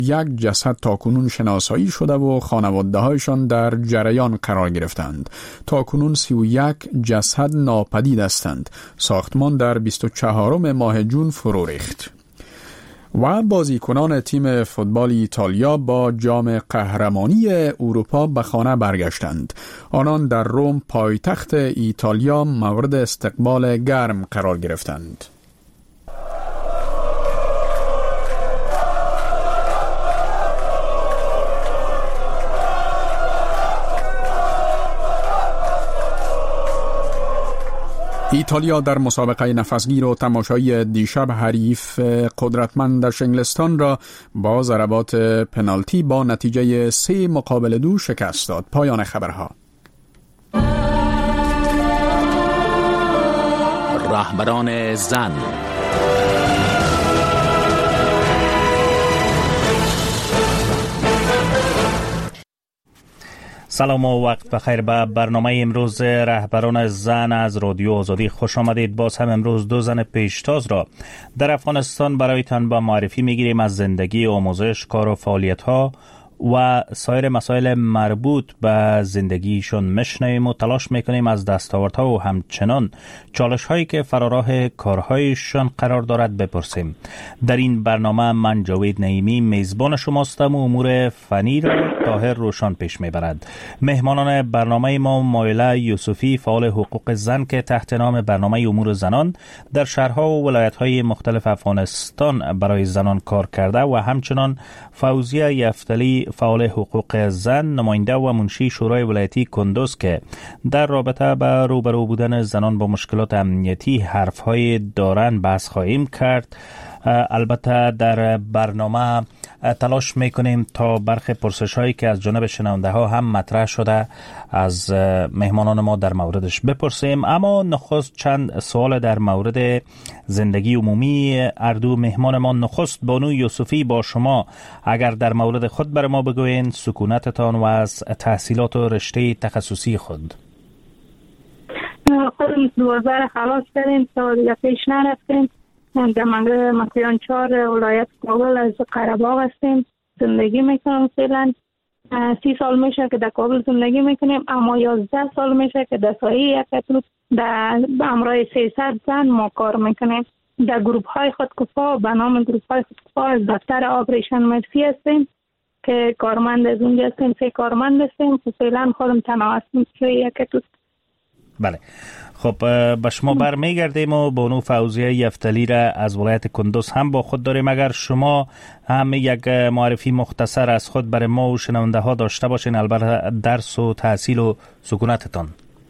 یک جسد تاکنون شناسایی شده و خانواده هایشان در جریان قرار گرفتند. تاکنون 31 جسد ناپدید هستند. ساختمان در 24 ماه جون فرو ریخت. و بازیکنان تیم فوتبال ایتالیا با جام قهرمانی اروپا به خانه برگشتند. آنان در روم پایتخت ایتالیا مورد استقبال گرم قرار گرفتند. ایتالیا در مسابقه نفسگیر و تماشایی دیشب حریف قدرتمندش انگلستان را با ضربات پنالتی با نتیجه 3-2 شکست داد. پایان خبرها. رهبران زن. سلام و وقت بخیر. به برنامه امروز رهبران زن از رادیو آزادی خوش آمدید. باز هم امروز 2 زن پیشتاز را در افغانستان برایتان با معرفی میگیریم از زندگی، آموزش، کار و فعالیت ها و سایر مسائل مربوط به زندگیشون میشنویم و تلاش میکنیم از دستاوردها و همچنان چالش هایی که فراراه کارهایشون قرار دارد بپرسیم. در این برنامه من جاوید نعیمی میزبان شماستم و امور فنی را طاهر روشان پیش میبرد. مهمانان برنامه ما مایله یوسفی، فعال حقوق زن که تحت نام برنامه امور زنان در شهرها و ولایت‌های مختلف افغانستان برای زنان کار کرده و همچنان فوزیه یفتلی، فعال حقوق زن، نماینده و منشی شورای ولایتی کندوز که در رابطه با روبرو بودن زنان با مشکلات امنیتی حرفهای دارن بحث خواهیم کرد. البته در برنامه تلاش میکنیم تا برخی پرسش هایی که از جانب شنونده ها هم مطرح شده از مهمانان ما در موردش بپرسیم. اما نخست چند سوال در مورد زندگی عمومی اردو مهمان ما. نخست بانو یوسفی، با شما اگر در مورد خود بر ما بگوین، سکونتتان و از تحصیلات و رشته تخصصی خود. خودم 12 خلاص کردیم، تا دیگه پیش نرفتیم. در منطقه مکیان 4 ولایت کابل از قره‌باغ هستیم. زندگی میکنم فعلا 30 سال میشه که در کابل زندگی میکنیم، اما 11 سال میشه که در سایه یکتوت در امرای 300 زن ما کار میکنیم. در گروپ های خودکفا، به نام گروپ های خودکفا از دفتر آبریشن مرسی هستیم که کارمند از اونجا هستیم. 3 کارمند هستیم که فعلا خودم تنها هستیم توی یکتوت. بله، خب به شما برمیگردیم و بانو فوزیه یفتلی را از ولایت کندوز هم با خود داریم. اگر شما هم یک معرفی مختصر از خود برای ما و شنونده ها داشته باشین، البته درس و تحصیل و سکونتتان.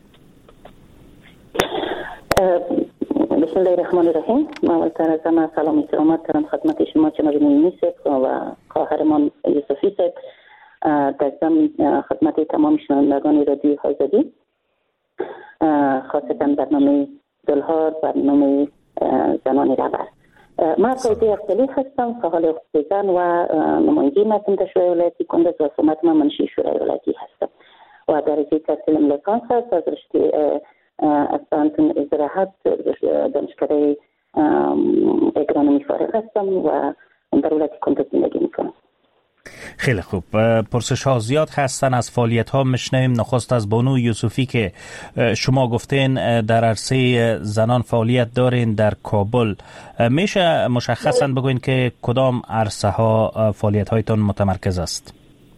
بسم الله الرحمن الرحیم. اولتر از همه سلام و احترامات دارم خدمت شما جناب نعیمی صاحب و خواهرمان یوسفی صاحب. در ضمن خدمت تمام شنوندگان رادیو آزادی، خاصتا برنامه دلهار، برنامه زنان رهبر. من فوزیه یفتلی هستم، فعال حقوق زن و نماینده متن شورای ولایتی کندوز و سمت من منشی شورای ولایتی هستم و درجه تحصیلم لیسانس هست از رشته اسپانتون ازراحت دانشکده اگرانومی فارغ هستم و در ولایت کندوز زندگی میکنم. خیلی خوب. پرسش ها زیاد هستن، از فعالیت ها میشنویم. نخست از بانو یوسفی که شما گفتین در عرصه زنان فعالیت دارین در کابل، میشه مشخصا بگوین که کدام عرصه ها فعالیت هایتان متمرکز است؟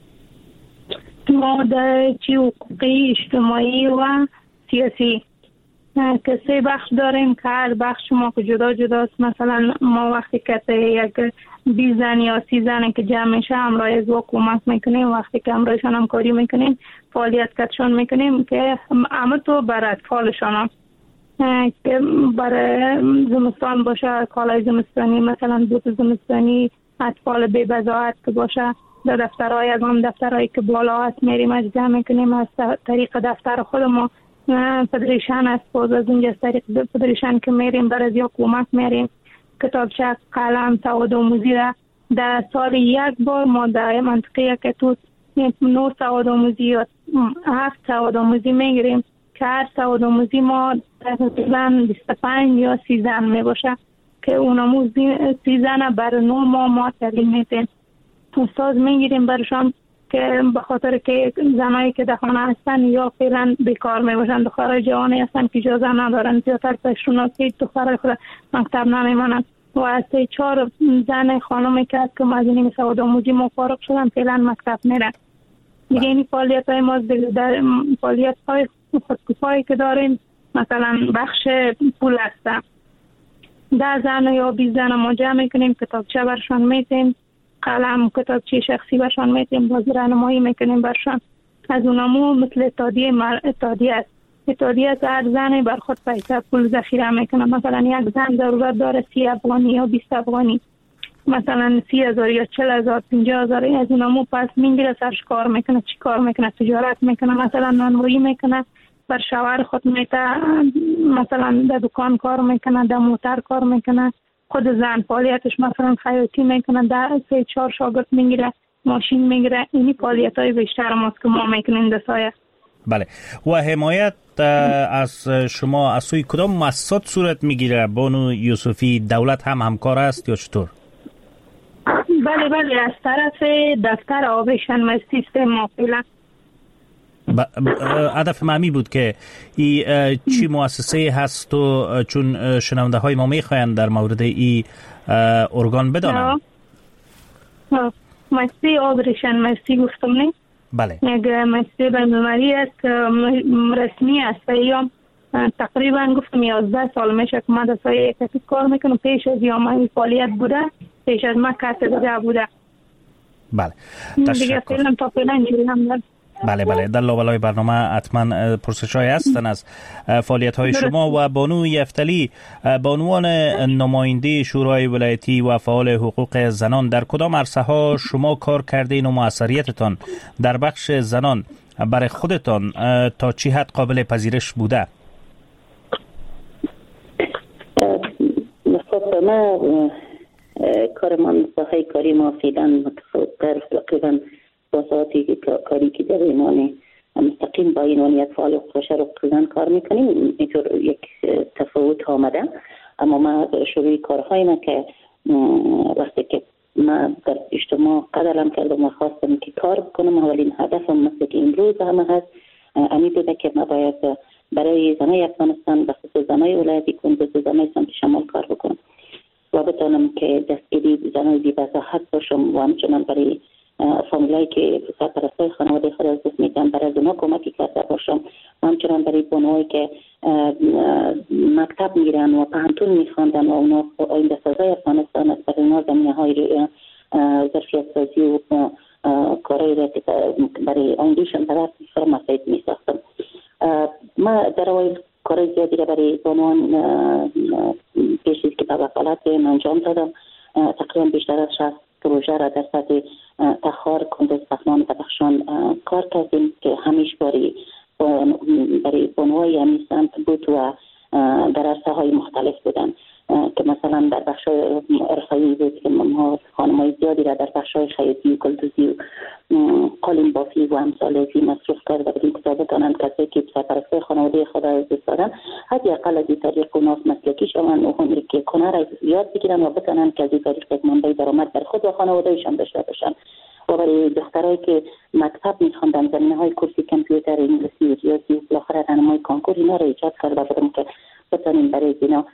ما در حقوقی، اجتماعی و سیاسی که 3 بخش داریم که هر بخش ما که جدا جداست. مثلا ما وقتی که یک 20 زن یا 30 زن که جمع میشه همراه از حکومت میکنیم، وقتی که همراهشان همکاری میکنیم، فعالیت کردشان میکنیم که همه تو بر اطفالشان که برای زمستان باشه، کالای زمستانی، مثلا بوت زمستانی، اطفال بی بضاعت که باشه، در دفترهای از هم دفترهایی که بالا هست میریم اجرا میکنیم. از طریق دفتر خود ما فدریشن است، باز از اونجا از طریق فدریشن که میریم بر از حکومت میریم کتابچه، قلم، سواد آموزی را در سال 1 بار ما در منطقه که تو 9 سواد آموزی یا 7 سواد آموزی میگیریم که هر سواد آموزی ما تقریبا 25 یا 30 زن میباشه که اون آموزی 30 زن بر 9 ماه ما تعلیم میدیم. ساز میگیریم برشان که به خاطر که زنایی که در خانه هستن یا فعلا بیکار میباشن، دخترای جوانی هستن که اجازه ندارن زیادتر پیشون که دخترای خود مکتب نمیمانن و از 4 زن خانمی که از که مدینی سواد آموزی مفارق شدن فعلا مکتب میرن. دیگه این فعالیت های ما در فعالیت های خودکفایی که داریم مثلا بخش پول هستن 10 زن یا 20 زن ما جمع میکنیم، کتابچه برشان میتیم، قلم کتابچه شخصی برشان میتیم، باز راهنمایی میکنیم برشان. از اونمو مثل اتحادیه است. اتحادیه از هر زنی بر خود پیسه پول ذخیره میکنه. مثلا یک زن ضرورت داره 30 افغانی یا 20 افغانی، مثلا 30,000 یا 40,000 50,000 از اونمو پس میگیره سرش کار میکنه. چی کار میکنه؟ تجارت میکنه، مثلا نانوایی میکنه، بر شوهر خود میته، مثلا در دکان کار میکنه، در موتر کار میکنه. خود زن فعالیتش مثلا خیاطی میکنه، در 3-4 شاگرد میگیره، ماشین میگیره. اینی فعالیت های بیشتر ماست که ما میکنیم در سایه. بله. و حمایت از شما از سوی کدام مؤسسات صورت میگیره؟ بانو یوسفی، دولت هم همکار است یا چطور؟ بله از طرف دفتر آبشن ما سیستم ما فعلا. هدف معمی بود که چی مؤسسه هست و چون شنونده های ما میخواین در مورد این ارگان بدانن. مؤسسه آبریشن مؤسسه گفتم نه؟ بله. یک مؤسسه بین‌المللی است که رسمی است. یا تقریبا گفتم 11 سال میشه که من در سایه اکتیف کار میکنم. پیش از این فعالیت بوده، پیش از من کاتدرا بوده. بله. دیگه فعلا تا فعلا اینجوری هم دارم. بله در لابلای برنامه حتما پرسش‌های هستن از فعالیت‌های شما. و بانو یفتلی، بانوان نماینده شورای ولایتی و فعال حقوق زنان، در کدام عرصه‌ها شما کار کردین و موثریتتان در بخش زنان برای خودتان تا چی حد قابل پذیرش بوده؟ خب ما کارمان صحای کاری ما فعلا متفاوت تقریبا باساتی کاری که در ایمانی مستقیم با اینوانیت فعال حقوق زن کار میکنیم اینطور یک تفاوت آمده. اما ما شروع کارهای ما که وقتی که ما در اجتماع قدرم کردم و خواستم که کار بکنم، اولین هدفم مثل که امروز همه هست امی بوده که ما باید برای زنای افغانستان و خصوص زنای ولایتی کندوز و زنای سمت شمال کار بکنم و بتانم که دستگیری زنای بی وضاحت باشم و همچنان برای فامیلایی که سرپرستای خانواده خود از دست میدن برای از اونا کمکی کرده باشم و همچنان برای بانوایی که مکتب میرن و پانتون میخواندن و اونا آینده سازای افغانستان است، برای اونا زمینه های ظرفیت سازی و کارهای را که برای آیندهشان به دست میخوره مساعد میساختم. ما در اوایل کارهای زیادی را برای بانوان پیش از که به وکالت انجام دادم. تقریبا بیشتر از 60 پروژه را در سطح تخار، کندوز، پغمان و بدخشان کار کردیم که همیشه برای بانوهای همین سمت بود و در عرصه های مختلف بودن که مثلا در بخش ارخایی بود که ما خانم‌های زیادی را در بخش های خیاطی و گلدوزی و قالین بافی و امثال ازی مصروف کرد و بدین کتاب بتانند کسی که سرپرستی خانواده خود از دست دادن حتی اقل از این طریق و ناف مسلکی شوند و هنری که کنار از یاد بگیرن و بتانند که از این طریق یک منبع درآمد در خود و خانوادهشان داشته باشند. و برای دخترایی که مکتب می‌خواندن زمینه‌های کورسی کامپیوتر، انگلیسی و ریاضی و بالاخره راهنمای کنکور اینا را ایجاد کرده بودم که بتانیم برای اینا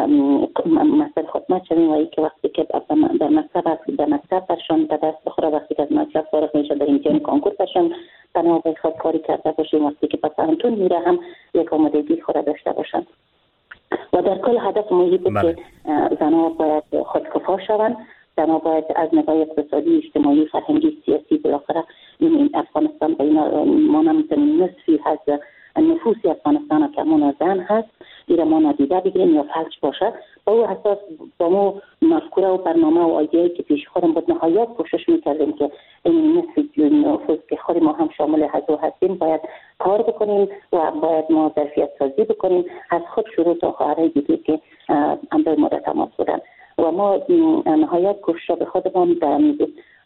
مثل خدمت شویم و ای که وقتی که در مکتب برشان به دست بخوره، وقتی که از مکتب فارغ میشه در امتحان کنکور برشان تنها به خود کاری کرده باشیم، وقتی که پسانتون میره هم یک آمادگی خود داشته باشن. و در کل هدف مهمی بود که زنها باید خودکفا شوند، زنها باید از نگاه اقتصادی، اجتماعی، فرهنگی، سیاسی بالاخره این افغانستان به اینا ما نمیتونیم نصفی از نفوس افغانستان که همون زن هست ایره ما نادیده بگیریم یا فلج باشه. با او اساس با ما مفکوره و برنامه و آیده‌ای که پیش خودم بود نهایت کوشش میکردیم که این نصف نفوس که خود ما هم شامل هستیم باید کار بکنیم و باید ما ظرفیت سازی بکنیم از خود شروع تا خواهرای دیگه که اندای مدت تماس بودن و ما نهایت کوشش به خودمون داریم.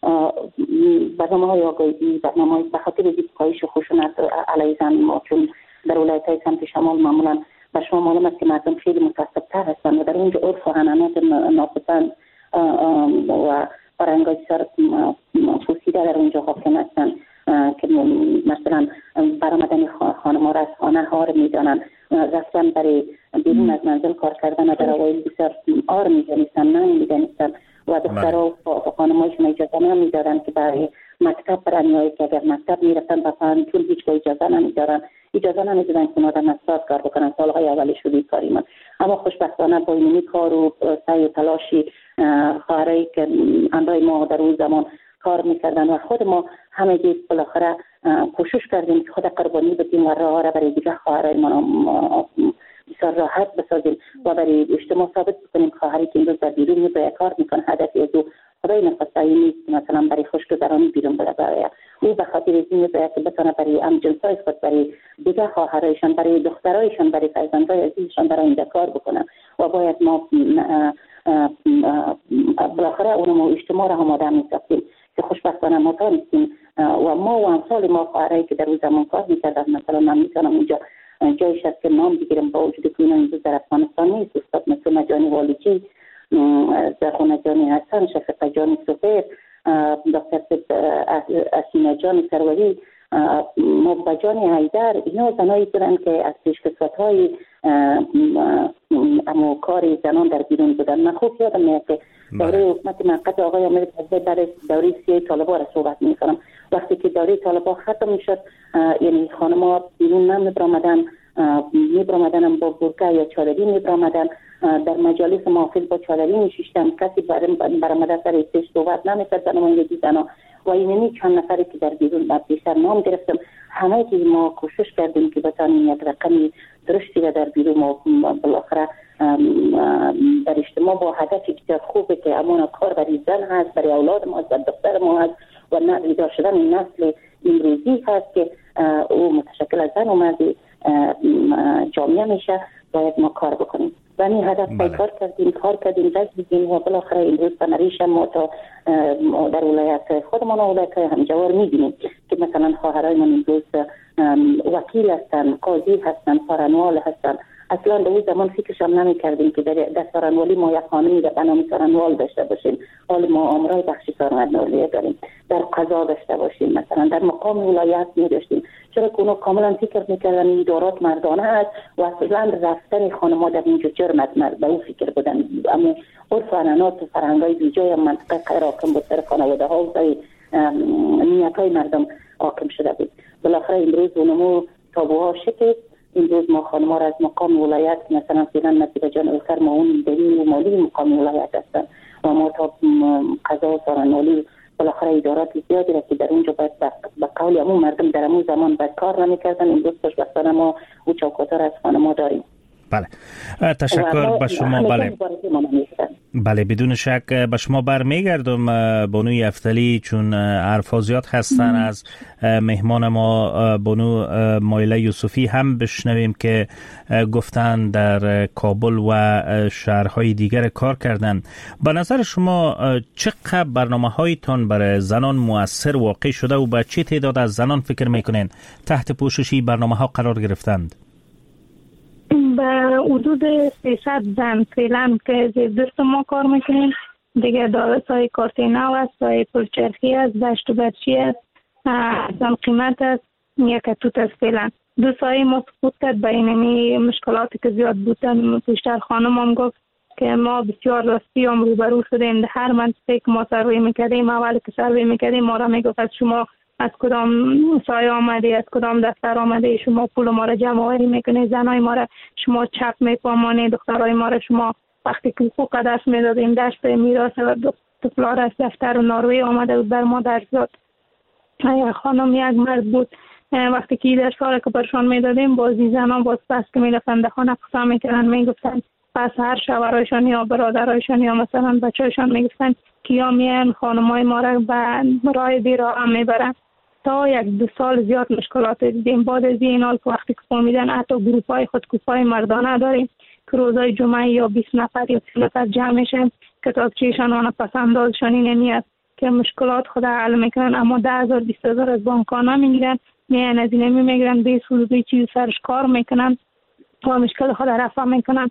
برنامه‌های آگاهی، برنامه‌های به خاطر کاهش خشونت علیه زن ما چون در ولایت‌های سمت شمال معمولاً به شما معلوم است که مردم خیلی متعصب‌تر هستند و در اونجا عرف و عنعنات ناپسند و فرهنگ‌های بسیار پوسیده در اونجا حاکم هستند که مثلا برآمدن خانم‌ها را از خانه هار می‌دانند، رفتن برای بیرون از منزل کار کردن در اوایل بسیار آر می‌دانستند، نه می‌دانستند و دخترها و خانم‌هایشون اجازه نمی‌دادند که برای مکتب برن، که اگر مکتب می‌رفتن به پانتون هیچ اجازه نمی‌دادند که اونا مساعد کار بکنن. سالهای اول شروع کاری من، اما خوشبختانه با این کار و سعی و تلاشی خواهرایی که همراه ما در اون زمان کار میکردن و خود ما همگی بالاخره کوشش کردیم که خود قربانی بدیم و راه را برای دیگه خواهرای ما بسیار راحت بسازیم و برای اجتماع ثابت بکنیم خواهری که امروز در بیرون میباید کار میکنه، هدفی از او خدای نخواستایی نیست مثلا برای خوشگذرانی بیرون بره. او به خاطر از این میباید که بتونه برای همجنسای خود، برای دیگه خواهرایشان، برای دخترایشان، برای فرزندای عزیزشان برای اینجا کار بکنن و باید ما بالاخره اونمو اجتماع را هم آدم میساختیم که خوشبختانه ما تانستیم و ما و امثال ما خواهرایی که در اون زمان کار میکردن. مثلا من میتونم اینجا جایش هست که نام بگیرم، با وجود که اینا در افغانستان نیست، استاد مثل مجانی والیچی، زخونه جانی حسن، شفقه جانی سفیر، دکتر اسینه جانی سروری، مبا جانی حیدر، اینا زنایی بودن که از پیشکسوت‌های اما کار زنان در بیرون بودن. من خوب یادم میاد که دوره حکومت موقت آقای امیر در دوره سیاه طالبا را صحبت میکنم. وقتی که دوره طالبا ختم میشد، یعنی خانم‌ها بیرون میبرامدن با برقه یا چادری میبرامدن، در مجالس محافل با چادری میشیشتن، کسی برامده سر ایستش صحبت نمیکرد در نمایندگی زنان و اینمی چند نفری که در بیرون بیشتر نام گرفتم. همه که ما کوشش کردیم که بتانیم یک رقمی درشتی را در بیرون ما بالاخره در اجتماع با هدفی که خوبه که امون کار برای زن هست، برای اولاد ما هست، برای دختر ما هست و بیدار شدن این نسل امروزی هست که او متشکل از زن و مرد جامعه میشه، باید ما کار بکنیم و این هدف کار کردیم دست بگیم و بالاخره امروز بنریش ما تا در ولایت خودمان و ولایت همجوار میبینیم که مثلا خواهرای من امروز وکیل هستن، قاضی هستن، سارنوال هستن. اصلا در اون زمان فکرش هم نمی کردیم که در سارنوالی ما یک خانمی در بنام سارنوال داشته باشیم، حال ما آمرای بخشی سارنوالی داریم، در قضا داشته باشیم، مثلا در مقام ولایت می داشتیم. چرا که اونا کاملا فکر میکردن ادارات مردانه است و اصلا رفتن خانم‌ها در اینجا جرم به اون فکر بودن. اما عرف و عنعنات و فرهنگ‌های بیجای منطقه غیر حاکم بود، سر خانواده ها و نیت‌های مردم حاکم شده بود. بالاخره امروز اونمو تابوها شکست. امروز ما خانم‌ها را از مقام ولایت مثلا فعلا نصیب جان اکثر معاون اداری و مالی مقام ولایت هستند و ما تا قضا و سارنوالی بالاخره ادارات زیادی را که در اونجا باید به قول همون مردم در همون زمان باید کار نمی‌کردن. امروز خوشبختانه ما او چوکاتا را از خانم‌ها داریم. بله، تشکر به شما. بله بدون شک به شما برمیگردم بانوی افتلی، چون حرفا زیاد هستن. از مهمان ما بانو مایله یوسفی هم بشنویم که گفتن در کابل و شهرهای دیگر کار کردن. به نظر شما چقدر برنامه‌هایتان برای زنان مؤثر واقع شده و به چه تعداد از زنان فکر میکنین تحت پوششی برنامه‌ها قرار گرفتند؟ به حدود 300 زن فعلا که زیر دست ما کار میکنیم. دیگه دارسای کارتینو است، سای پلچرخی است، دشت و برچی است، زن قیمت است، یک توت است. فعلا دو سای ما سقوط کرد به اینمی مشکلاتی که زیاد بودن. پیشتر خانم هم گفت که ما بسیار راستی هم روبرو شدیم. در هر منطقه که ما سروی میکردیم، اولی که سروی میکردیم ما را میگفت شما از کدام سایه آمده، از کدام دفتر آمده، شما پول ما را جمع آوری میکنه، زنای ما را شما چپ میفهمانی، دخترای ما را شما وقتی که حقوق دست میدادیم دشت میراث و دختر از دفتر و ناروی آمده بود بر ما درس داد. خانم یک مرد بود، وقتی که در شهر که برشان میدادیم بازی زنان باز پس که میرفتن در خانه قصه میکردن، میگفتن پس هر شوهرایشان یا برادرایشان یا مثلا بچه‌شان میگفتن کیا میان خانمای ما را به راه بیراه میبرن. تا 1-2 سال زیاد مشکلات دیدیم. بعد از این حال که وقتی که فهمیدن حتی گروپ‌های خودکوفای مردانه داریم که روزای جمعه یا 20 نفر یا 30 نفر جمع میشن، کتابچه‌شان و پسندازشان این نیست که مشکلات خود حل میکنن، اما 10,000 20,000 از بانک‌ها نمیگیرن، میان از این میگیرن به سودی چیز سرش کار میکنن و مشکل خود رفع میکنن.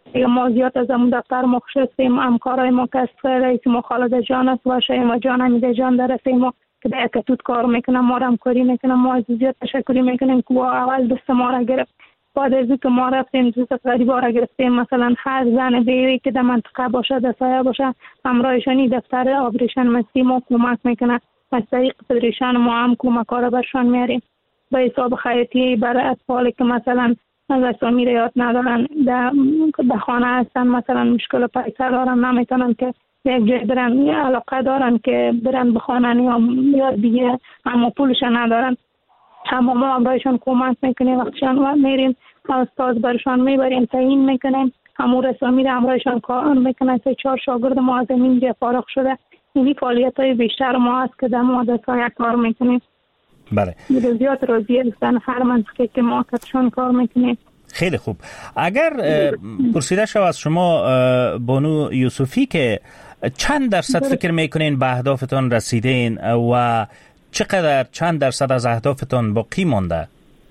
ما زیاد از اون دفتر ما خوش هستیم. همکارای ما که رئیس ما خالد جان است و شایما جان، حمیده جان در رسیم ما که در اکتوت کار میکنم، ما را همکاری میکنم. ما از زیاد تشکری میکنیم که اول دست ما را گرفت. بعد از که ما رفتیم دوست غریبا را گرفتیم، مثلا هر زن بیوی که در منطقه باشه، در سایه باشه، همراهشانی دفتر آبریشن مستی ما کمک میکنه. از طریق فدریشن ما هم کمک‌ها برشان میاریم به حساب خیاطی برای اطفالی که مثلا از اسامی را یاد ندارن، در خانه هستن، مثلا مشکل پیسه دارن، نمیتونن که یک جای برن، علاقه دارن که برن بخوانن یا یاد بگیرن اما پولش ندارن. اما ما هم برایشان کمک میکنیم، وقتشان میریم استاد برشان میبریم، تعیین میکنیم، همون رسامی را همراهشان کار میکنن. 3-4 شاگرد ما از اینجا فارغ شده. این فعالیت های بیشتر ما هست که در مدرسه کار میکنیم. بله. زیاد راضی هستن هر منطقه که ما کتشان کار میکنیم. خیلی خوب. اگر پرسیده شو از شما بانو یوسفی که چند درصد فکر میکنین به اهدافتان رسیدین و چند درصد از اهدافتان باقی مانده؟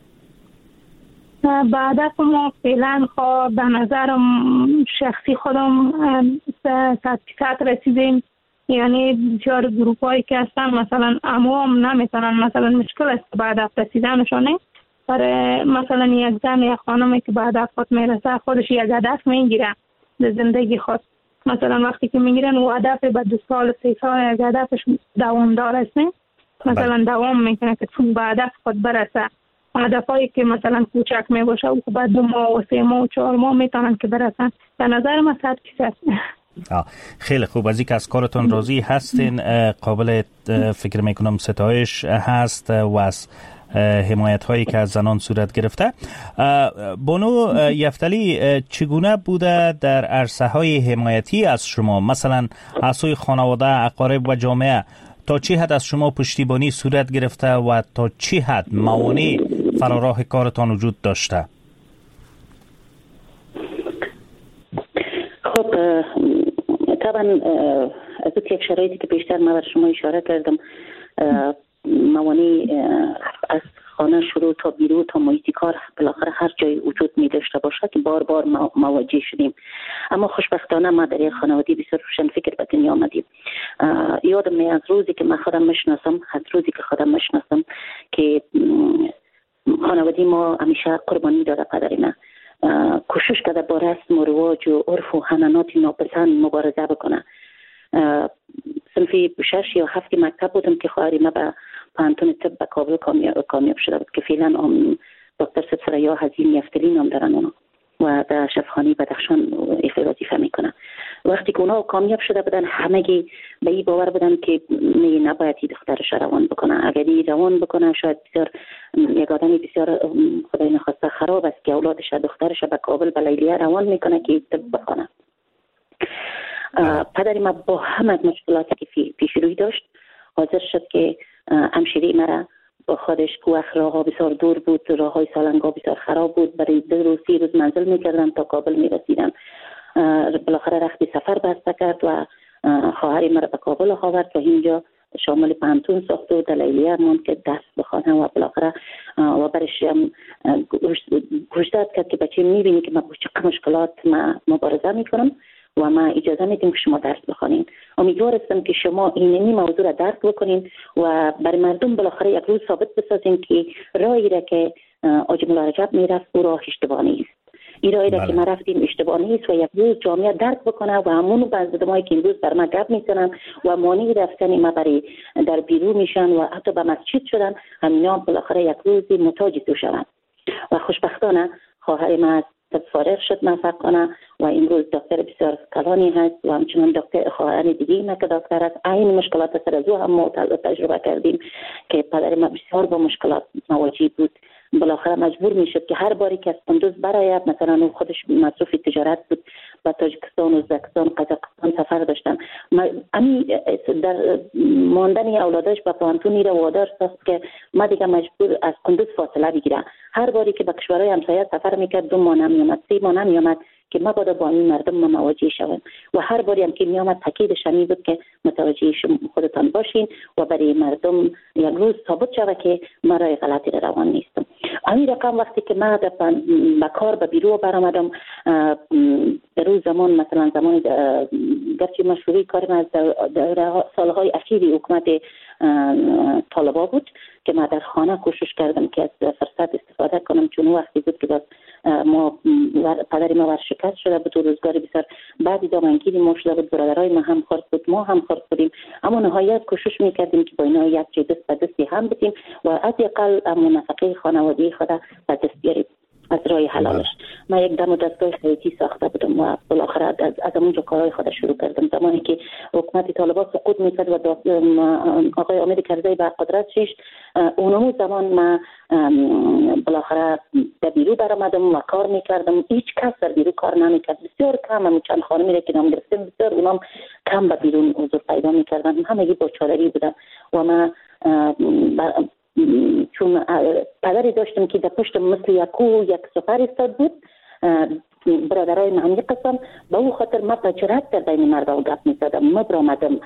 به هدف ما فعلا به نظرم شخصی خودم 100% رسیدیم. یعنی بسیار گروپ هایی که هستن مثلا هم نمیتونن، مثلا مشکل است به هدف رسیدنشونه. برای مثلا یک زن یا خانمی که به هدف خود میرسه خودش یک هدف میگیره در زندگی خود. مثلا وقتی که میگیرن و هدف به 2 سال 3 سال یک هدفش دوامدار است، مثلا دوام میکنه که چون به هدف خود برسه. هدفایی که مثلا کوچک میباشه و بعد 2 ماه و 3 ماه و 4 ماه میتونن که برسن. به نظر من 100%. خیلی خوب. از اینکه از کارتون راضی هستین، قابل فکر میکنم ستایش هست و از حمایت هایی که از زنان صورت گرفته. بانو یفتلی، چگونه بوده در عرصه های حمایتی از شما، مثلا از سوی خانواده، اقارب و جامعه، تا چه حد از شما پشتیبانی صورت گرفته و تا چه حد موانع فراراه کارتان وجود داشته؟ خب طبعا از یک شرایطی که بیشتر من بر شما اشاره کردم، موانع از خانه شروع تا بیرون تا محیط کار بالاخره هر جای وجود می داشته باشه که بار بار مواجه شدیم. اما خوشبختانه ما در یک خانواده بسیار روشن فکر به دنیا آمدیم. یادم می از روزی که من خودم مشناسم، که خانواده ما همیشه قربانی داده پدر من کوشش کرده با رسم و رواج و عرف و حنانات ناپسند مبارزه بکنه. صنف 6 یا 7 مکتب بودم که خواهری ما به پانتون طب به کابل کامیاب شده بود که فعلا دکتر سریا حزین یفتلی نام دارن اونا و در شفاخانه بدخشان وظیفه میکنه. وقتی که اونا کامیاب شده بودن، همگی به این باور بودن که نباید دخترش روان بکنه. اگر روان بکنه شاید بسیار یک آدمی بسیار خدای نخواسته خراب است که اولادش دخترش به کابل به لیلیه روان میکنه که طب بکنه. پدر ما با همه مشکلاتی که پیش روی داشت حاضر شد که همشیره مرا با خودش که راه‌ها بسیار دور بود، راه‌های سالنگا بسیار خراب بود، برای 2 روز 3 روز منزل می‌کردن تا کابل می‌رسیدن. بالاخره رخت سفر بسته کرد و خواهر مرا به کابل آورد و اینجا شامل پانتون ساخت و دلیلیه مون که درس بخونه و بالاخره و برش گوشداد کرد که بچه می‌بینی که من با چه مشکلات مبارزه می‌کنم و ما اجازه میدیم که شما درس بخونین. امیدوار هستم که شما این موضوع را درک بکنین و برای مردم بالاخره یک روز ثابت بسازین که راهی را که حاج مولا رجب میرفت او راه اشتباه نیست. این راهی را که ما رفتیم اشتباه نیست و یک روز جامعه درک بکنه و همون بعضی آدمایی که امروز بر ما گپ میزنن و مانع رفتن ما برای در بیرون میشن و حتی به مسجد شدن، همینا بالاخره یک روز محتاج تو شدن. و خوشبختانه خواهر ما فارغ شد موفقانه و امروز دکتر بسیار کلانی هست و همچنان دکتر خواهر دیگه ما که دکتر است. این مشکلات سر از او هم ما تجربه کردیم که پدر ما بسیار با مشکلات مواجه بود. بالاخره مجبور میشد که هر باری که از قندوز برآید، مثلا او خودش مصروف تجارت بود، با تاجیکستان، ازبکستان، قزاقستان سفر داشتن. در ماندن اولادش با پانتونی را وادار ساخت که ما دیگه مجبور از قندوز فاصله بگیرم. هر باری که به کشورهای همسایه سفر میکرد 2 ماه نمیامد، 3 ماه نمیامد که ما باید با این مردم مواجه شویم و هر باری هم که میامد تاکیدش این بود که متوجه خودتان باشین و برای مردم یک روز ثابت شود که ما راه غلطی روان نیستم. همین رقم وقتی که من به کار به بیرو برآمدم، در روز زمان مثلا زمان گرچه مشروعی کار من در سالهای اخیری حکومت طالبا بود که من در خانه کوشش کردم که از فرصت استفاده کنم، چون وقتی بود که باز ما پدری ما ورشکست شده بود و روزگار بسیار بعدی دامنگیری ما شده بود، برادرای ما هم خورد بود، ما هم خورد بودیم، اما نهایت کوشش میکردیم که با اینا یک چیز دست به دستی هم بدیم و حداقل نفقه خانوادگی خود به دست بیاریم از راه حلالش. من یک دم و دستگاه خیاطی ساخته بودم و بالاخره از اونجا کارهای خود شروع کردم. زمانی که حکومت طالبان سقوط میکرد و آقای امید کرزی به قدرت شیشت، اونمو زمان من بالاخره در بیرو برآمدم و کار میکردم. هیچ کس در بیرو کار نمیکرد، بسیار کم. هم چند خانمی را که نام گرفتم بسیار اونام کم به بیرون حضور پیدا میکردن، همگی با چادری بودم و من چون پدری داشتم که در پشت مثل یک سفر استاد بود، برادرای من یک قسم، به او خاطر من بجرت در بین مردم گپ می‌زدم، مبرامدم.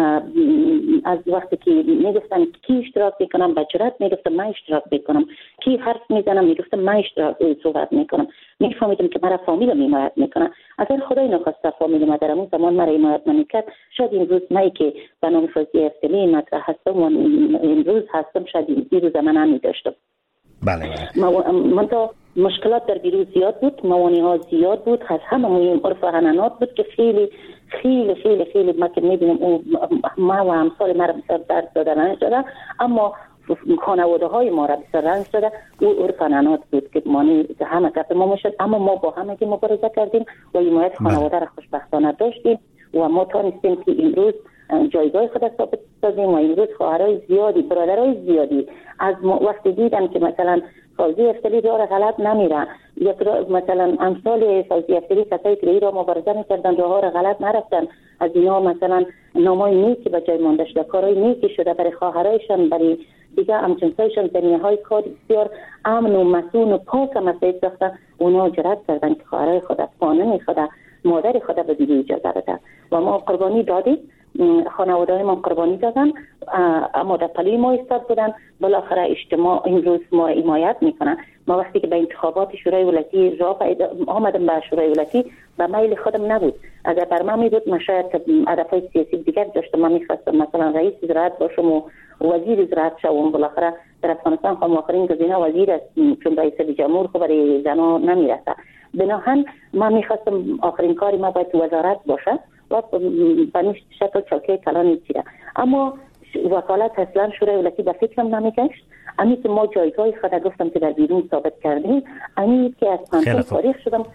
از وقتی که میگفتن کی اشتراک میکنم بجرت میگفتم من اشتراک میکنم، کی حرف میزنم میگفتم من اشتراک صحبت میکنم. میفهمیدم که مرا فامیلم حمایت میکنه. اگر خدای نخواسته فامیل ما در اون زمان مرا حمایت نمیکرد، شاید امروز من که به نام فوزیه افتلی مطرح هستم و امروز هستم، شاید این روز من نمی‌داشتم. بله. من تا مشکلات در بیرون زیاد بود، موانع ها زیاد بود، از همه مهم عرف و عنعنات بود که خیلی خیلی خیلی خیلی ما که میبینیم ما و همسال ما را بسیار درد داده رنج داده، اما خانواده های ما را بسیار رنج داده. او عرف و عنعنات بود که مانع همه گپ ما میشد، اما ما با همه که مبارزه کردیم و حمایت خانواده را خوشبختانه داشتیم و ما تانستیم که امروز جایگاه خود ثابت سازیم و امروز خواهرای زیادی، برادرای زیادی از وقتی دیدن که مثلا فوزی افتلی راه غلط نمیره، یک مثلا امثال فوزی افتلی کسایی که را مبارزه میکردن راه را غلط نرفتن، از اینا مثلا نامای نیکی به جای مانده شده، کارهای نیکی شده برای خواهرایشان، برای دیگه همجنسایشان، زمینه‌های کار بسیار امن و مسئول و پاک مسائل ساختن. اونا جرأت کردن که خواهرای خود، خانم خود، مادر خود به دیگه اجازه بده و ما قربانی دادیم. خانواده ما قربانی دادن، اما در پلی ما ایستاد بودن. بالاخره اجتماع امروز ما را حمایت میکنن. ما وقتی که به انتخابات شورای ولایتی راه آمدم به شورای ولایتی، به میل خودم نبود. اگر بر من میبود من شاید هدفهای سیاسی دیگر داشتم. من میخواستم مثلا رئیس زراعت باشم و وزیر زراعت شوم. بالاخره در افغانستان خب آخرین گزینه وزیر است، چون رئیس جمهور خب برای زنا نمیرسه. بنابراین من میخواستم آخرین کاری ما باید وزارت باشه و به شکل چوکه کلان چیره. اما وکالت اصلا شورای ولایتی به فکرم نمیگشت. امی که ما جایگاه خود گفتم که در بیرون ثابت کردیم، امی که از پنجم تاریخ شدم،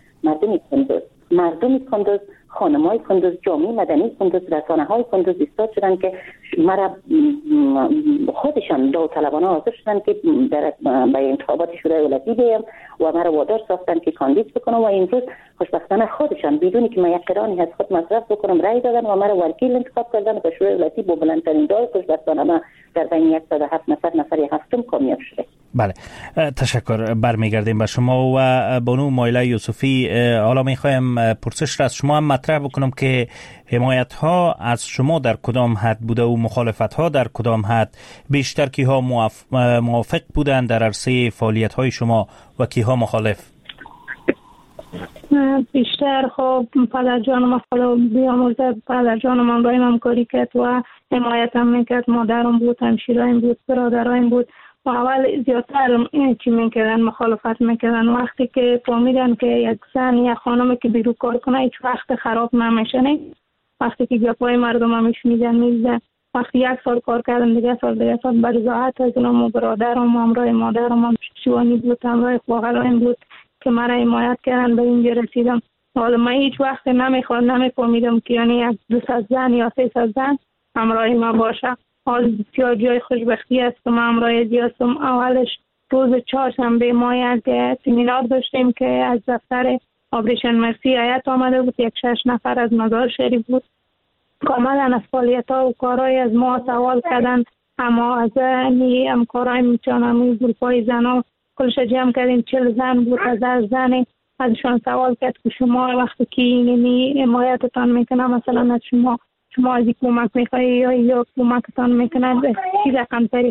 مردمی کندوز، خانمای کندوز، جامعه مدنی کندوز، رسانه‌های کندوز ایستاد شدن که مرا خودشان داوطلبانه حاضر شدن که به انتخابات شورای ولایتی بیام و مرا وادار ساختن که کاندید بکنم و امروز خوشبختانه خودشان بدون که من یک قرانی از خود مصرف بکنم رای دادن و مرا وکیل انتخاب کردن به شورای ولایتی با بلندترین دار. خوشبختانه من در بین 107 نفر هفتم کامیاب شده. بله، تشکر. برمیگردیم به شما و بانو مایله یوسفی. حالا میخوایم پرسش را از شما هم مطرح بکنم که حمایت ها از شما در کدام حد بوده و مخالفت ها در کدام حد؟ بیشتر کیها موافق بودن در عرصه فعالیت های شما و کیها مخالف؟ بیشتر خب پدر جانم خدا بیامرزه، پدر جانم هم بایم همکاری کرد و حمایتم میکرد. مادرم بود، همشیرایم بود، برادرایم بود و اول زیادتر چی میکردن، مخالفت میکردن. وقتی که فهمیدن که یک زن یا خانم که بیرون کار کنه هیچ وقت خراب نمیشه، نه وقتی که گپای مردم هم میشنیدن، وقتی یک سال کار کردم دیگه سال برزاعت از اونم و برادرم و همراه مادرم هم شوانی بود، همراه خواهرام بود که مرا حمایت کردن به اینجا رسیدم. حالا من هیچ وقت نمیفهمیدم که یعنی یک 200 زن یا 300 زن همراه ما باشه. حال بسیار جای خوشبختی است که من همراه هستم. اولش روز چهارشنبه ما یک سمینار داشتیم که از دفتر آپریشن مرسی هیئت آمده بود، 6 نفر از مزار شریف بود. کاملا از فعالیت‌ها و کارهای از ما سوال کردن، اما از همکارای میتونم گروپ‌های زن‌ها کلش جمع کردیم. 40 زن بود. از زن ازشان سوال کرد که شما وقتی که اینی حمایتتان میکنه، مثلا از شما از کمک میخوایی یا کمکتان میکنند چی رقم طریقه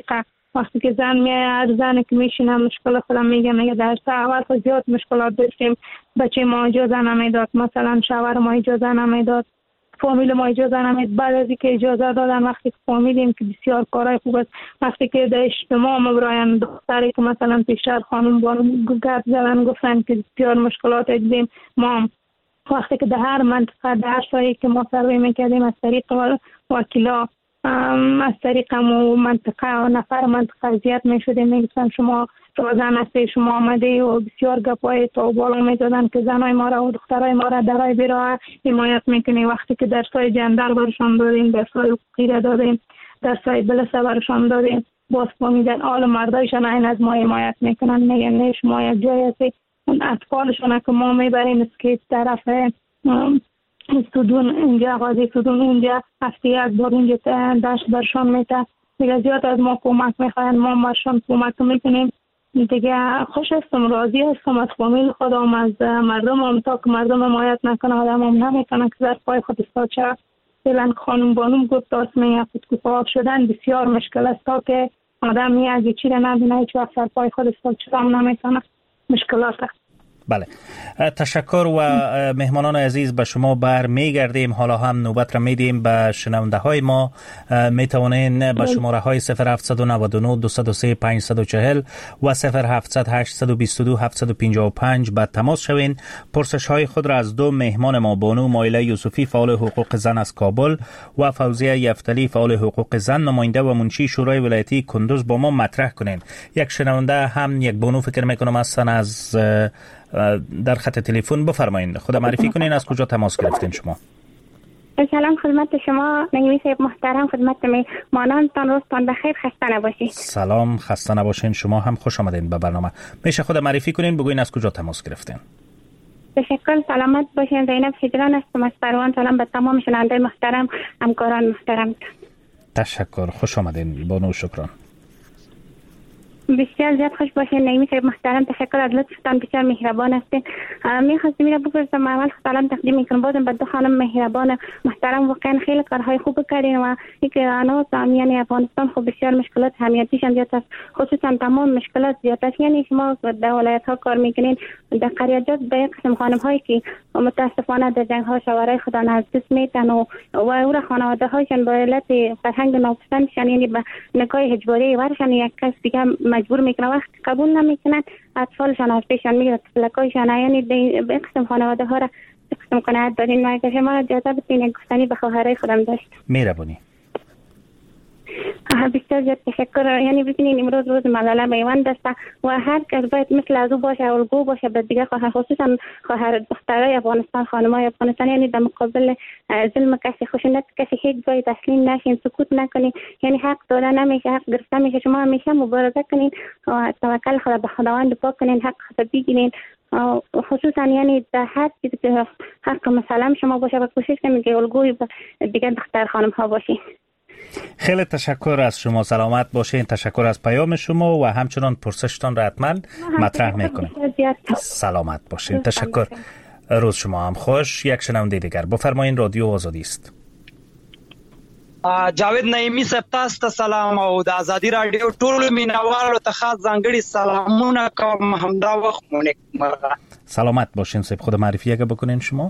وقتی که زن هر زن که میشینه مشکل خودم میگه در اول خود زیاد مشکلات داشتیم. بچه ما اجازه نمیداد، مثلا شوهر ما اجازه نمیداد، فامیل ما اجازه نمیداد. بعد از اینکه اجازه دادن وقتی که فهمیدیم که بسیار کارهای خوب است، وقتی که در اجتماع مبراین دختری که مثلا پیشتر خانم بانو گفت زدن گفتن که بسیار مشکلات دیدیم. ما وقتی که در هر منطقه در هر سایی که ما سروی میکردیم از طریق وکیلا از طریق منطقه و نفر منطقه اذیت میشدیم، میگفتن شما زن هستی، شما آمده و بسیار گپای تا بالا میدادن که زنای ما را و دخترای ما را درای بیراه حمایت میکنی. وقتی که درسای جندر برشان دادیم، درسای حقوقی دادیم، درسای بلسه برشان دادیم، باز فهمیدن آل مردایشان این از ما حمایت میکنن، میگن نه شما یک جای هستی. اون اطفالشان که ما میبریم اسکیت طرف سودون اینجا غازی سودون اونجا هفته یک بار اونجا داشت برشان میته دیگه زیاد از ما کمک میخواین، ما برشان کمک میکنیم دیگه. خوش هستم، راضی هستم از فامیل خودم، از مردم هم، تا که مردم حمایت نکنه آدم هم نمیتونه که در پای خود استاد شد. فعلا خانم بانم گفت داست میگه خودکفا شدن بسیار مشکل است، تا که آدم میگه چی را نبینه هیچ وقت در پای خود استاد شدن نمیتونه، مشکلات است. بله، تشکر و مهمانان عزیز به شما میگردیم. حالا هم نوبت را میدیم به شنونده های ما. میتوانین به شماره های 0799 203 540 و 0700 822 755 به تماس شوین. پرسش های خود را از دو مهمان ما، بانو مایله یوسفی فعال حقوق زن از کابل و فوزیه یفتلی فعال حقوق زن نماینده و منشی شورای ولایتی کندوز با ما مطرح کنین. یک شنونده هم یک بانو فکر میکنم هستن از در خط تلفن. بفرمایید خود معرفی کنین، از کجا تماس گرفتین شما؟ سلام خدمت شما نگمی صاحب محترم، خدمت مهمانانتان، روزتان بخیر، خسته نباشید. سلام، خسته نباشین. شما هم خوش آمدین به برنامه. میشه خود معرفی کنین، بگوین از کجا تماس گرفتین؟ تشکر، سلامت باشین. زینب هجران هستم از پروان. سلام به تمام شنونده محترم، همکاران محترم. تشکر، خوش آمدین. بانو شکران. بسیار زیاد خوش باشین نگمی صاحب محترم، تشکر از لطفتان، بسیار مهربان هستین. میخواستم میره بپرسم، اول سلام تقدیم میکنم بازم به دو خانم مهربان محترم، واقعا خیلی کارهای خوب کردین و اینکه آنها یعنی افغانستان خب بسیار مشکلات امنیتیشان زیاد است، خصوصا تمام مشکلات زیاد است. یعنی شما در ولایت ها کار میکنین، در قریاجات به یک قسم خانم هایی که متاسفانه در جنگ ها شوهرای خود از دست میتن و او را خانواده هایشان به علت فرهنگ ناپسندشان یعنی به نکاح اجباری ورشان یک کس دیگه مجبور میکنه، وقت قبول نمیکنن اطفالشان از پیشان میگیره، طفلکایشان. یعنی به قسم خانواده ها را به قسم قناعت دارین. و اگر شما اجازه بدین یک گفتنی به خواهرای خودم داشت. مهربانی. بسیار زیاد تشکر. یعنی ببینین امروز روز ملل میوند است و هر کس باید مثل از او باشه، الگو باشه به دیگه خواهر، خصوصا خواهر دخترای افغانستان، خانمای افغانستان. یعنی در مقابل ظلم کسی، خشونت کسی هیچ جای تسلیم نشین، سکوت نکنین. یعنی حق داده نمیشه، حق گرفته میشه. شما همیشه مبارزه کنین و توکل خود به خداوند پاک کنین، حق خود بگیرین. خصوصا یعنی در هر چیزی که حق مسلم شما باشه و کوشش کنین که الگوی دیگه دختر خانم ها باشین. خیلی تشکر از شما، سلامت باشین. تشکر از پیام شما و همچنان پرسشتان را حتما مطرح میکنیم. سلامت باشین. تشکر. روز شما هم خوش. یک شنونده دیگر، بفرمایین. رادیو آزادی است. جاوید نعیمی صاحب تاسو ته سلام او د ازادي رادیو ټول مینوالو ته خاص ځانګړي سلامونه کوم. همدا وخت مونږ سلامت باشین صاحب، خود معرفی اگه بکنین شما.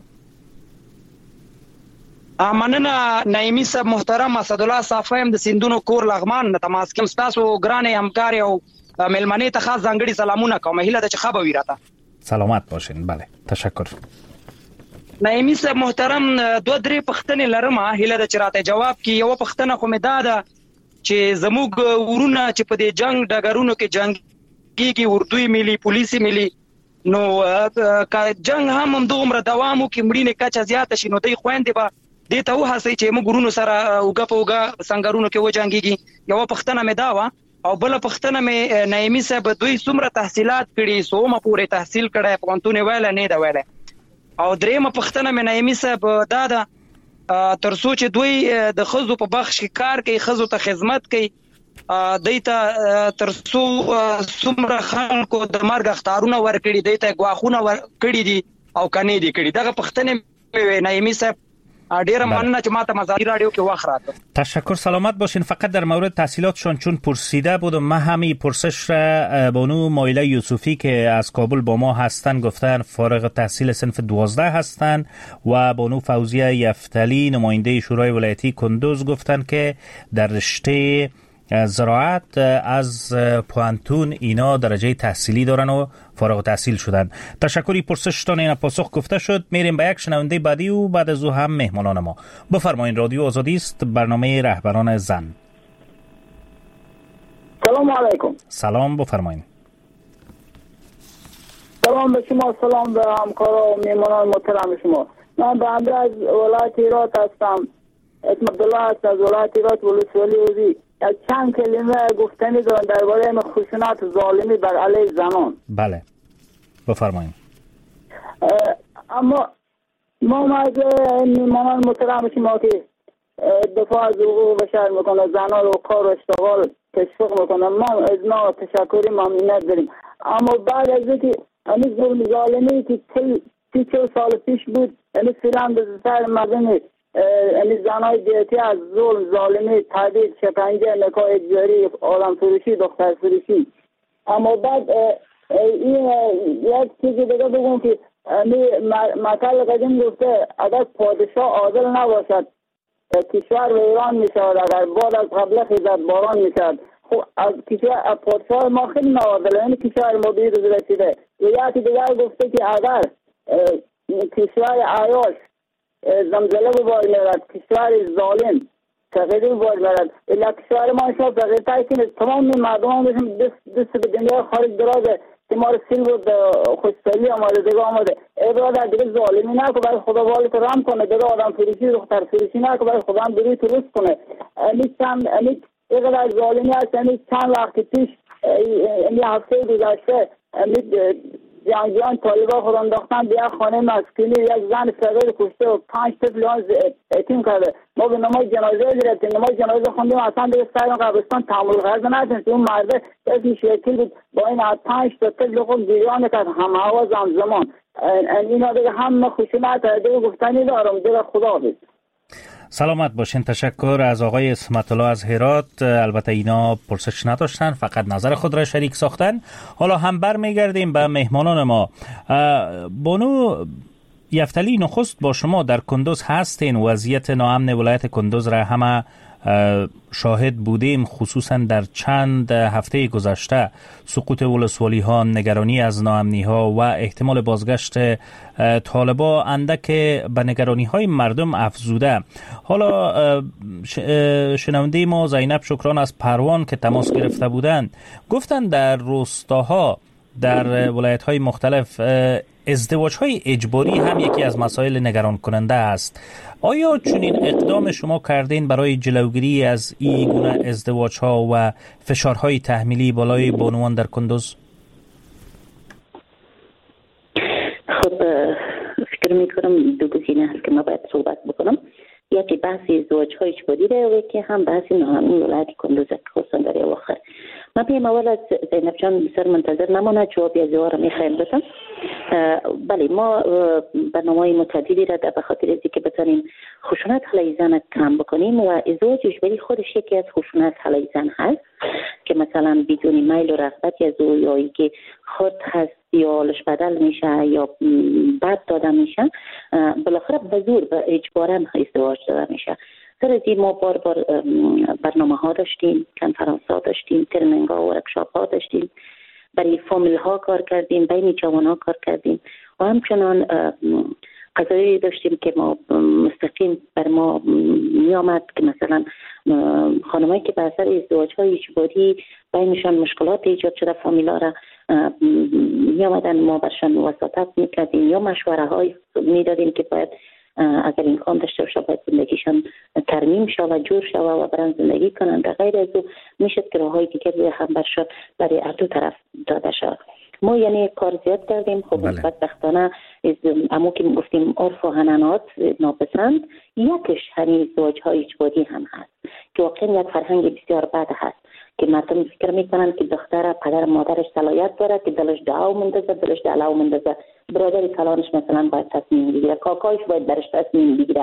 مننه نعیمی صاحب محترم. اسدالله صافیم د سیندونو کور لغمان نه تماس کوم. تاسو ګرانې همکار او ملمنې ته خاص ځانګړي سلامونه کوم. هیله ده چې ښه به وي راته. سلامت باشین. بله تشکر. نعیمی صاحب محترم، دو درې پښتنې لرم، هیله ده چې راته جواب کې. یو پښتنه خو مې دا ده چې زموږ ورونه چې په دې جنگ ډګرونو کې جنگيږي، اردوی ملي پولیسي ملي، نو که جنگ هم دومره دوام وکړي، مړینې کچه زیاته شي، نو دوی خویندې به دې ته وهڅوي چې موږ ورونو سره اوږه په اوږه سنګرونو کې وجنګېږي. یوه پښتنه مې دا وه. او بله پښتنه مې نعیمي صاحب، دوی څومره تحصیلات کړي، څومره پورې تحصیل کړی، پوهنتون یې ویلی نه ده ویلی. او درېیمه پښتنه مې نعیمي صاحب دا ده، تر څو چې دوی د ښځو په بخش کې کار کوي، ښځو ته خدمت کوي، دوی ته تر څو څومره خلکو د مرګ اخطارونه ورکړي، دوی ته ګواښونه ورکړي دي او کنې دي کړي. دغه پښتنې مې نعیمي صاحب ډیره مننه چې ماته مزاری رادیو کې وخت راکړ. تشکر، سلامت باشین. فقط در مورد تحصیلاتشان چون پرسیده بودم، من همین پرسش را بانو مایله یوسفی که از کابل با ما هستن گفتن فارغ تحصیل صنف 12 هستن و بانو فوزیه یفتلی نماینده شورای ولایتی کندوز گفتن که در رشته زراعت از پوانتون اینا درجه تحصیلی دارن و فارغ التحصیل شدن. تشکری، پرسشتان این پاسخ گفته شد. میریم به یک شنونده بعدی و بعد از او هم مهمانان ما. بفرمایین، رادیو آزادی است، برنامه رهبران زن. سلام علیکم. سلام، بفرمایین. سلام به شما، سلام به همکارا و مهمانان محترم شما. من بنده از ولایت هرات هستم. اسم عبدالله است، از ولایت هرات ولسوالی اوزی. از چند کلمه گفتنی دارم درباره خشونت ظالمی بر علیه زنان. بله، بفرمایید. اما ما از میهمانان محترم شما که دفاع از حقوق بشر میکنه، زنان رو کار و اشتغال تشویق میکنه، ما از ما تشکری ممنونیت داریم. اما بعد از اینکه این ظلم ظالمی که 30 سال پیش بود، این فیلم به سر مردم یعنی زنای دیتی از ظلم ظالمی، تهدید، شکنجه، نکاح اجباری، آدم فروشی، دختر فروشی. اما بعد این یک چیزی دیگه بگم که مثل قدیم گفته اگر پادشاه عادل نباشد کشور ویران میشود، اگر باد از قبله خیزد باران میشود. خب از کشور پادشاه ما خیلی ناعادله، یعنی کشور ما به روز رسیده. یکی دیگر گفته که اگر کشور عیاش زمزله به بار میرد، کشور ظالم تغییری به بار میرد، الا کشور ما شما تغییرتایی که تمام مردم هم دست به دنیا خارج درازه که ما رو سیل بود خوشسالی آمده دیگه آمده. ای برادر دیگه ظالمی نکن، برای خدا بالت رم کنه، دیگه آدم فروشی دختر فروشی نکن، برای خدا هم بروی درست کنه. اینقدر ظالمی هست. چند وقت پیش این هفته گذشته جنگیان طالبان خود انداختن به یک خانه مسکونی، یک زن صغیر کشته و 5 طفل یتیم کرده. ما به نماز جنازه گرفتیم، نماز جنازه خوندیم، اصلا دیگه سر قبرستان تحمل غرض نداشتیم که اون مرده اسمش وکیل بود با این 5 طفل خود گریان کرد، هم هواز هم زمان. اینا دیگه هم خشونت دیگه گفتنی دارم، دیگه خدا بید. سلامت باشین. تشکر از آقای اسمت الله از هرات. البته اینا پرسش نداشتن، فقط نظر خود را شریک ساختن. حالا هم برمیگردیم به مهمانان ما. بانو یفتلی، نخست با شما در کندوز هستین. وضعیت ناامن ولایت کندوز را همه شاهد بودیم، خصوصا در چند هفته گذشته. سقوط ولسوالی ها، نگرانی از ناامنی ها و احتمال بازگشت طالبا اندک به نگرانی های مردم افزوده. حالا شنونده ما زینب شکران از پروان که تماس گرفته بودند گفتن در روستاها در ولایت های مختلف ازدواج های اجباری هم یکی از مسائل نگران کننده است. آیا چنین اقدام شما کردین برای جلوگیری از این گونه ازدواج ها و فشارهای تحمیلی بالای بانوان در کندوز؟ خب فکر میکنم دو گزینه هست که ما باید صحبت بکنم. یکی بحثی ازدواج های اجباری و یکی هم بحثی ناامنی ولایت کندوز خصوصا در اواخر. ما بیم اول از زینب جان بسیار منتظر نمانه، جوابی از او را میخوایم بدم. بله، ما برنامه‌های متعددی را به خاطر از اینکه بتونیم خشونت علیه زن کم بکنیم و ازدواج اجباری خودش یکی از خشونت علیه زن هست که مثلا بدون میل و رغبتی از او یا اینکه خود هست یا حالش بدل میشه یا بد داده میشه، بالاخره به زور به اجبارا ازدواج داده میشه. سر از این ما بار برنامه ها داشتیم، کنفرانس ها داشتیم، ترنینگ ها و ورکشاپ ها داشتیم، برای فامیل ها کار کردیم، بین جوان ها کار کردیم و همچنان قضایی داشتیم که ما مستقیم بر ما می آمد که مثلا خانمایی که به اثر ازدواج های اجباری بینشان مشکلات ایجاد شده فامیل ها را می آمدن، ما برشان وساطت می کردیم یا مشوره های می دادیم که باید اگر امکان داشته باشه باید زندگیشان ترمیم شود و جور شود و برن زندگی کنند. غیر از او میشد که راههای دیگر هم برشان برای هر دو طرف داده شود. ما یعنی کار زیاد کردیم. خب بدبختانه امو که گفتیم عرف و حنانات ناپسند، یکش همین ازدواج های اجباری هم هست که واقعا یک فرهنگ بسیار بد هست که مردم فکر میکنن که دختر پدر مادرش صلاحیت داره که دلش دعا مندازه، دلش دعا مندازه، برادر کلانش مثلا باید تصمیم بگیره، کاکایش باید برش تصمیم بگیره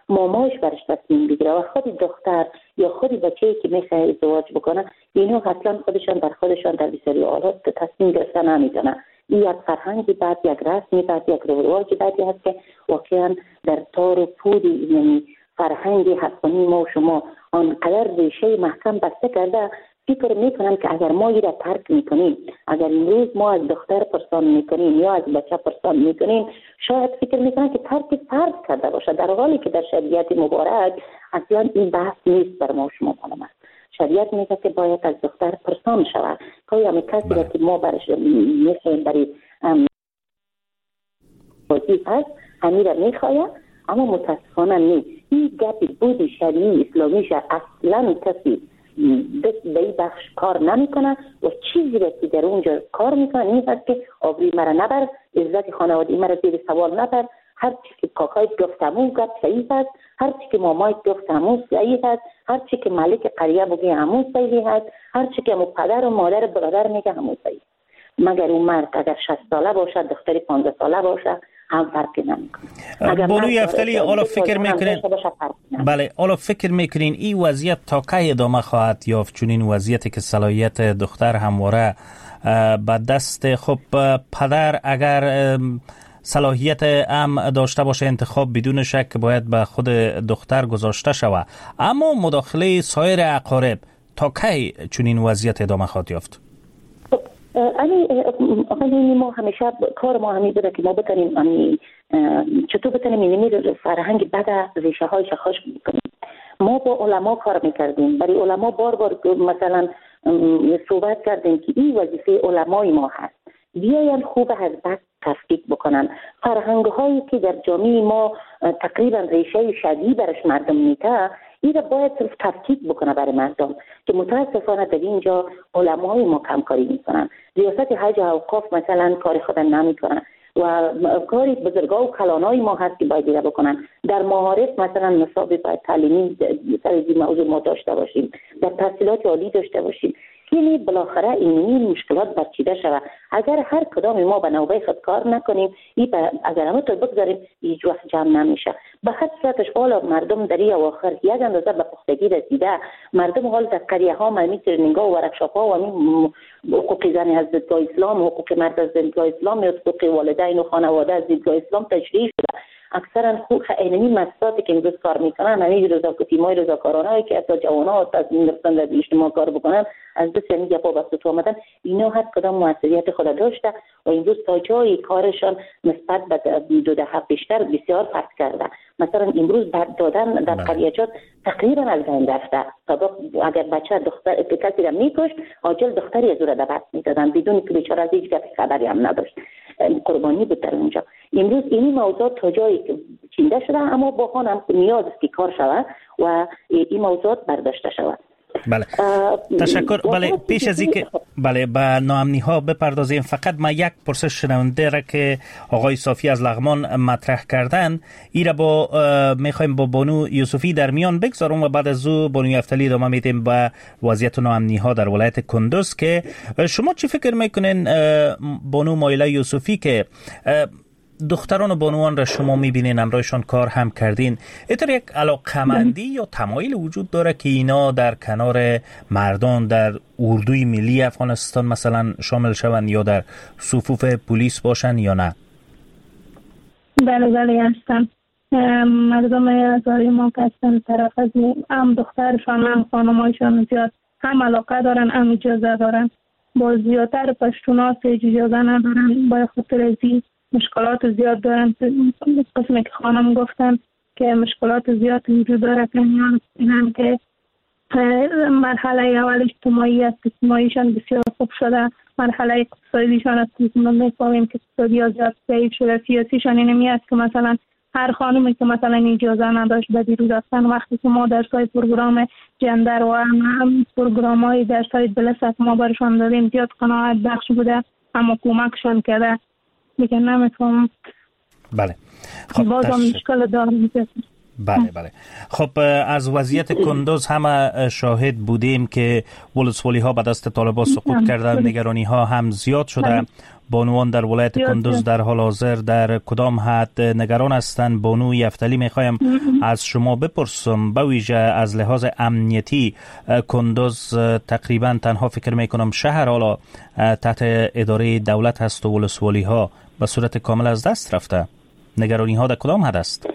ماماش برش تصمیم بگیره و خود دختر یا خود بچه‌ای که میخواد ازدواج بکنه، اینا اصلا خودشان در بسیاری حالات تصمیم گرفتن نمیتونن. این یک فرهنگی بعد، یک رسمی بعد، یک رواجی بعدی هست که واقعا در تار و پود یعنی فرهنگی حقانی ما و شما آنقدر ریشه محکم بسته کرده. فکر میکنم که اگر ما این را ترک میکنیم، اگر امروز ما از دختر پرسان میکنیم یا از بچه پرسان میکنیم، شاید فکر میکنم که ترک فرض کرده باشه، در حالی که در شریعت مبارک اصلا این بحث نیست بر ما و شما معلوم. شریعت میگه که باید از دختر پرسان شود. همین کسی را که ما برش میخوایم برای بازی هست همین را میخوایم، اما متاسفانه نیست. این گپی بود شریعی اسلامی اصلا کسی دست به این بخش کار نمیکنه و چیزی را که در اونجا کار میکنه این هست که آبروی مرا نبر، عزت خانوادگی مرا زیر سوال نبر. هر چی که کاکای گفت همون گفت صحیح است، هر چی که مامای گفت همون صحیح است، هر چی که مالک قریه بگه همون صحیح است، هر چی که پدر و مادر برادر میگه همون صحیح. مگر اون مرد اگر 60 ساله باشه، دختری 15 ساله باشه، هم فرقی نمیکنه. بانوی افتلی حالا فکر میکنین بله، حالا فکر میکنین این وضعیت تا کی ادامه خواهد یافت؟ چون این وضعیتی که صلاحیت دختر همواره به دست خب پدر اگر صلاحیت هم داشته باشه، انتخاب بدون شک باید به خود دختر گذاشته شود، اما مداخله سایر اقارب تا کی چون این وضعیت ادامه خواهد یافت؟ آقای ما همیشه کار ما همین بوده که ما بتونیم چطور بتونیم این فرهنگ بد ریشه های شخص کنیم. ما با علما کار میکردیم، برای علما بار مثلا صحبت کردیم که این وظیفه علمای ما هست، بیاین خوب از بد تفکیک بکنن. فرهنگ هایی که در جامعه ما تقریبا ریشه شدید برش مردم میته، این را باید صرف تفکیک بکنه برای مردم که متاسفانه در اینجا علمای ما کمکاری میکنن. ریاست حج و اوقاف مثلا کار خود نمیکنن و کاری بزرگا و کلانای ما هست که باید را بکنن. در معارف مثلا نصاب باید تعلیمی سر این موضوع ما داشته باشیم، در تحصیلات عالی داشته باشیم که بالاخره این مشکلات برچیده شود. اگر هر کدام ما به نوبه خود کار نکنیم، اگر همه تو بگذاریم هیچ وقت جمع نمیشه. به هر صورتش حالا مردم در این اواخر یک اندازه به پختگی رسیده. مردم حال در قریه ها ممی ترنینگ‌ها و ورکشاپ ها و حقوق زن از دیدگاه اسلام، حقوق مرد از دیدگاه اسلام یا حقوق والدین و خانواده از دیدگاه اسلام تشریح شده. اکثرا اینمی مسائلی که امروز کار میکنن، همین تیمای رضاکارانه که حتی جوان‌ها از میرسن در اجتماع کار بکنن، از دست همین گپا بسته تو آمدن، اینا هر کدام موثریت خود داشته و امروز تا جای کارشان نسبت به 2 دهه پیشتر بسیار فرق کرده. مثلا امروز بعد دادن در قریه‌جات تقریبا از بین رفته. سابق اگر بچه دختر کسی را میکشت، عاجل دختری از او را دعوت میدادن بدون که بیچاره از هیچ خبری هم نداشت، قربانی بود در اونجا. امروز این موضوع تا جایی چینده شده، اما با هم نیاز است که کار شود و این موضوع برداشته شود. بله تشکر. بله پیش از اینکه بله به ناامنی ها بپردازیم، فقط ما یک پرسش شنونده را که آقای صافی از لغمان مطرح کردن ای را با میخوایم با بانو یوسفی در میان بگذارم و بعد از او بانو افتلی ادامه میدیم به وضعیت ناامنی ها در ولایت کندوز. که شما چی فکر میکنین بانو مایلا یوسفی که دختران و بانوان را شما میبینین همراهشان کار هم کردین، اینطور یک علاقمندی یا تمایل وجود داره که اینا در کنار مردان در اردوی ملی افغانستان مثلا شامل شوند یا در صفوف پلیس باشن یا نه؟ بله هستن. مردم ازاری ما که هستن طرف از هم دخترشان هم خانمایشان زیاد هم علاقه دارن هم اجازه دارن. با زیادتر پشتونات اجازه ندارن، با خاطر ازی مشکلات زیاد دارن. قسمی که خانم گفتن که مشکلات زیاد وجود داره که اینم که مرحله اول اجتماعی است، اجتماعیشان بسیار خوب شده، مرحله اقتصادیشان است که ما میفهمیم که اقتصادی ها زیاد ضعیف شده، سیاسیشان اینمی است که مثلا هر خانمی که مثلا اجازه نداشت به بیرون رفتن، وقتی که ما درسای پروگرام جندر و هم پروگرام های درسای بلست ما برشان دادیم زیاد قناعت بخش بوده، اما کمکشان کرده. میگه نمیتونم. بله بازم مشکل دارم. بله. خب از وضعیت کندوز هم شاهد بودیم که ولسوالی ها به دست طالبان سقوط کردن، نگرانی ها هم زیاد شده. بانوان در ولایت کندوز در حال حاضر در کدام حد نگران هستند؟ بانو یفتلی میخوایم از شما بپرسم، به ویژه از لحاظ امنیتی کندوز تقریبا تنها فکر میکنم شهر حالا تحت اداره دولت هست و ولسوالی ها به صورت کامل از دست رفته. نگرانی ها در کدام حد است؟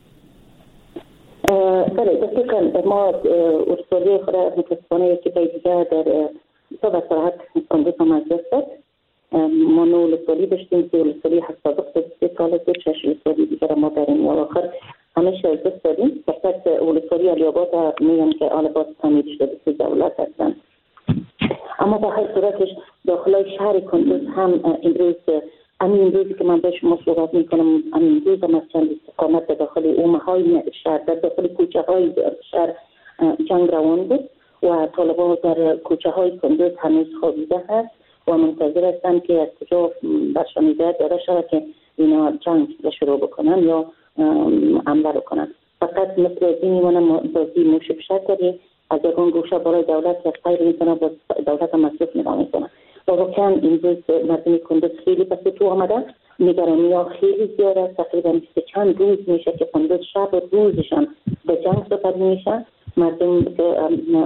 بله دقیقا ما ولسوالی خود متاسفانه یکی به دیگه در تا به صراحت کندوز هم از دست داد. ما نو ولسوالی داشتیم که ولسوالی سابق 3 سال از 6 ولسوالی دیگر ما در این آخر همه از دست دادیم. فقط ولسوالی علی‌آباد میگن که آل‌آباد تعمیر شده که دولت هستن. اما به هر صورتش داخل شهر کندوز هم امروزی که من به شما صحبت میکنم، امروز هم از چند استقامت داخل اومهای شهر در داخل کوچه های شهر جنگ روان بود و طالبان در کوچه های کندوز هنوز خوابیده هست و منتظر هستند که از کجا برشان ایده داره شده که اینا جنگ شروع بکنن یا حمله بکنن. فقط مثل ازی میمونه بازی موش بشد داری از یکان گوشه برای دولت که خیر میکنه با دولت مصرف نگاه میکنه. واقعا امروز مردم کندوز خیلی پس تو آمده، نگرانی ها خیلی زیاده. تقریبا چند روز میشه که کندوز شب و روزشان به جنگ سپری میشه. مردم که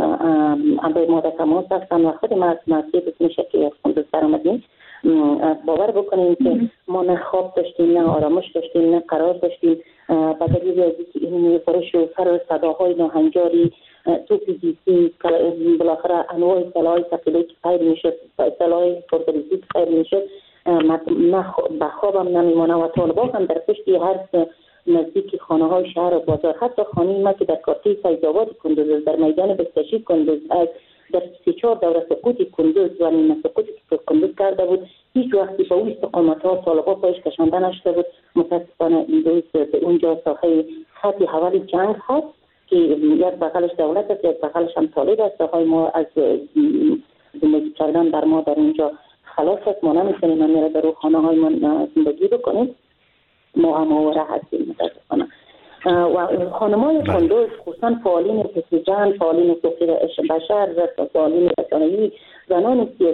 به ما در تماس هستن و خود مسئولیت میشه که از کندوز برآمدیم. باور بکنیم که ما نه خواب داشتیم، نه آرامش داشتیم، نه قرار داشتیم. به دلیل از این برش و سر صداهای ناهنجاری، توپ زیستی، بالاخره انواع سلاح‌های ثقیله که خیر میشه، سلاح‌های پرتریزی که خیر میشه، نه به خوابم نمیمونه و طالبان هم در پشتی هر نزدیک خانه های شهر و بازار، حتی خانه ما که در کارتی فیض‌آباد کندوز در میدان بستشی کندوز در 3-4 دوره سقوطی کندوز و نیمه سقوطی که کندوز کرده بود هیچ وقتی با اون استقامت‌ها طالبان پایش کشانده نشده بود. متاسفانه امروز به اونجا ساحه خط حول جنگ هست که یک بغلش دولت است، یک بغلش هم طالب است. های ما از زندگی کردن در ما در اینجا خلاص است. ما نمیتونیم میره در خانه های ما زندگی بکنیم. ما هم هستیم متاسفانه. و خانم‌های کندوز خصوصا فعالین حزب جمع، فعالین حقوق بشر، فعالین رسانه‌ای، زنان سیاسی